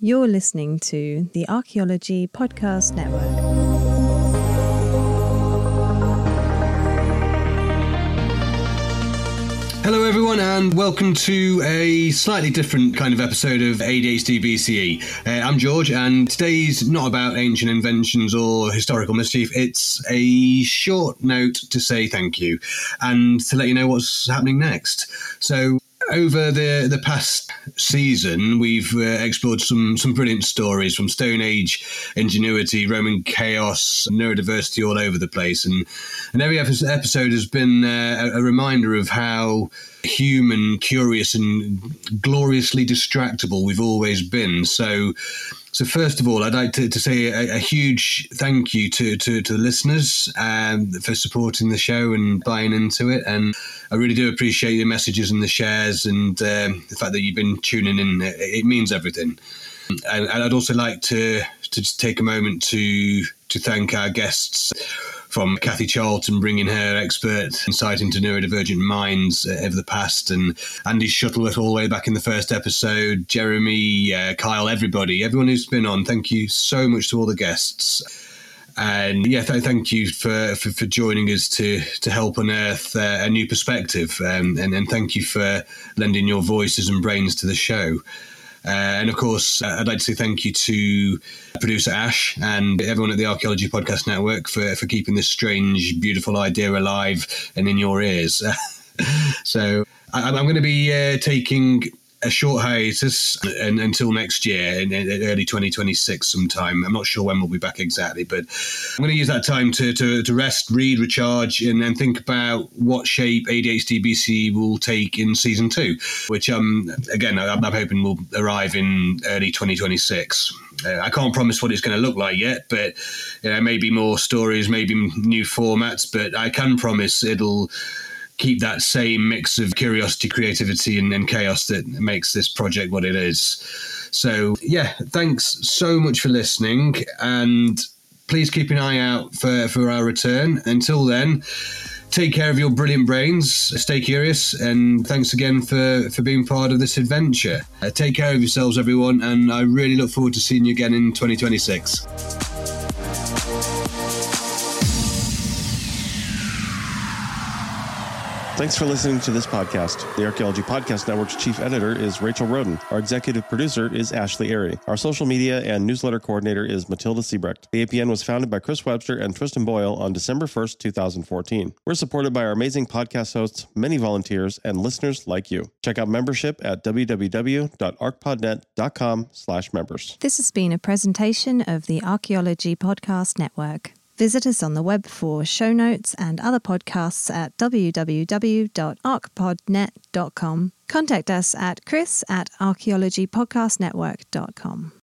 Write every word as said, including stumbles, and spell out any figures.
You're listening to the Archaeology Podcast Network. Hello everyone and welcome to a slightly different kind of episode of A D H D B C E. Uh, I'm George and today's not about ancient inventions or historical mischief. It's a short note to say thank you and to let you know what's happening next. So over the, the past season, we've uh, explored some, some brilliant stories from Stone Age ingenuity, Roman chaos, neurodiversity all over the place. And, and every episode has been uh, a, a reminder of how human, curious and gloriously distractible we've always been. So So first of all, I'd like to, to say a, a huge thank you to, to, to the listeners um, for supporting the show and buying into it. And I really do appreciate your messages and the shares and um, the fact that you've been tuning in. It, it means everything. And, and I'd also like to, to just take a moment to to thank our guests, from Kathy Charlton bringing her expert insight into neurodivergent minds uh, over the past, and Andy Shuttleworth all the way back in the first episode, Jeremy, uh, Kyle, everybody, everyone who's been on. Thank you so much to all the guests. And yeah, th- thank you for, for, for joining us to to help unearth uh, a new perspective. Um, and, and thank you for lending your voices and brains to the show. Uh, and of course, uh, I'd like to say thank you to producer Ash and everyone at the Archaeology Podcast Network for, for keeping this strange, beautiful idea alive and in your ears. So I, I'm going to be uh, taking a short hiatus and, until next year, in, in early twenty twenty-six sometime. I'm not sure when we'll be back exactly, but I'm going to use that time to, to, to rest, read, recharge, and then think about what shape A D H D B C E will take in season two, which, um, again, I'm, I'm hoping will arrive in early twenty twenty-six. Uh, I can't promise what it's going to look like yet, but you know, maybe more stories, maybe new formats, but I can promise it'll keep that same mix of curiosity, creativity and, and chaos that makes this project what it is. So yeah, thanks so much for listening, and please keep an eye out for, for our return. Until then, take care of your brilliant brains, stay curious, and thanks again for, for being part of this adventure. Uh, take care of yourselves, everyone, and I really look forward to seeing you again in twenty twenty-six. Thanks for listening to this podcast. The Archaeology Podcast Network's chief editor is Rachel Roden. Our executive producer is Ashley Airy. Our social media and newsletter coordinator is Matilda Siebrecht. The A P N was founded by Chris Webster and Tristan Boyle on December first, twenty fourteen. We're supported by our amazing podcast hosts, many volunteers, and listeners like you. Check out membership at www.archpodnet.com slash members. This has been a presentation of the Archaeology Podcast Network. Visit us on the web for show notes and other podcasts at w w w dot arch pod net dot com. Contact us at chris at archaeology podcast network dot com.